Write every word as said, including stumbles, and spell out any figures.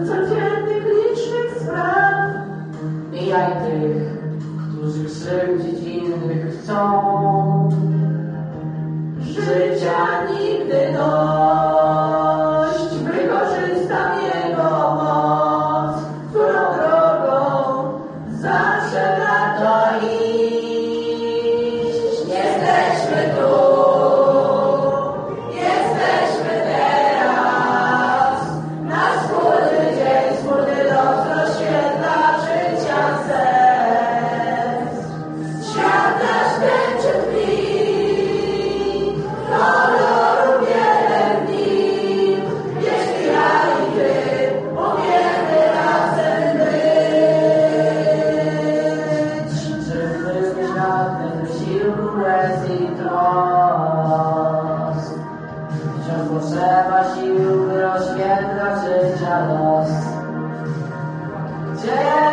codziennych, licznych spraw. Mijaj tych, którzy krzywdzić innych chcą. Życia nigdy dość, wykorzystam jego moc, którą drogą zawsze warto iść. Jesteśmy tu, jesteśmy teraz, na wspólny dzień, wspólny los rozświetla życia serc. Świat nasz tęczy dni, koloru wiele w nim, jeśli ja i ty umiemy razem być. Żywy światem sił, łez i trosk, wciąż potrzeba sił, by rozświetlać życia los. Gdzie